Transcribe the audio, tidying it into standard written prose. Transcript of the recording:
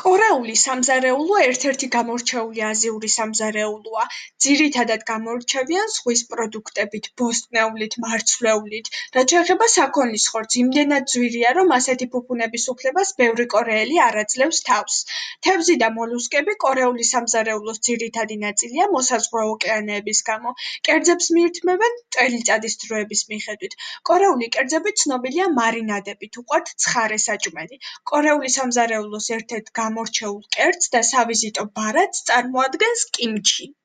კორეული სამზარეულო ერთ-ერთი გამორჩეული აზიური სამზარეულოა. ძირითადად გამოირჩევიან ზღვის პროდუქტებით, ბოსტნეულით, მარცვლეულით. რაც შეეხება საქონლის ხორცს, იმდენად ძვირია, რომ ასეთი ფუფუნების უფლებას ბევრი კორეელი არ აძლევს თავს. თევზი და მოლუსკები კორეული სამზარეულოს ძირითადი ნაწილია მოსაზღვრე ოკეანეების გამო. კერძებს მიირთმევენ წელიწადის დროების მიხედვით. კორეული კერძები ცნობილია მარინადებით, უყვართ ცხარე საჭმელი. კორეული სამზარეულოს ერთ-ერთ გამორჩეულ კერძს და სავიზიტო ბარათს წარმოადგენს კიმჩი.